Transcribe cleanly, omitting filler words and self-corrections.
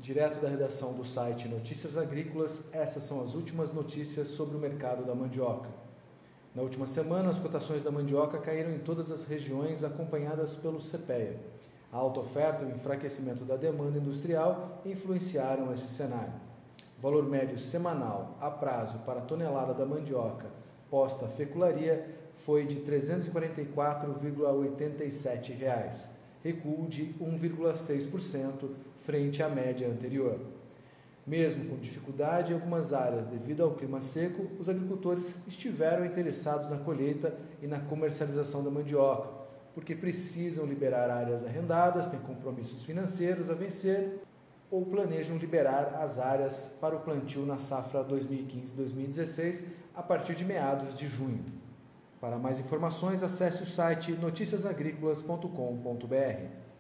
Direto da redação do site Notícias Agrícolas, essas são as últimas notícias sobre o mercado da mandioca. Na última semana, as cotações da mandioca caíram em todas as regiões, acompanhadas pelo CPEA. A alta oferta e o enfraquecimento da demanda industrial influenciaram esse cenário. O valor médio semanal a prazo para a tonelada da mandioca posta à fecularia foi de R$ 344,87, recuo de 1,6% frente à média anterior. Mesmo com dificuldade em algumas áreas devido ao clima seco, os agricultores estiveram interessados na colheita e na comercialização da mandioca, porque precisam liberar áreas arrendadas, têm compromissos financeiros a vencer ou planejam liberar as áreas para o plantio na safra 2015-2016 a partir de meados de junho. Para mais informações, acesse o site noticiasagricolas.com.br.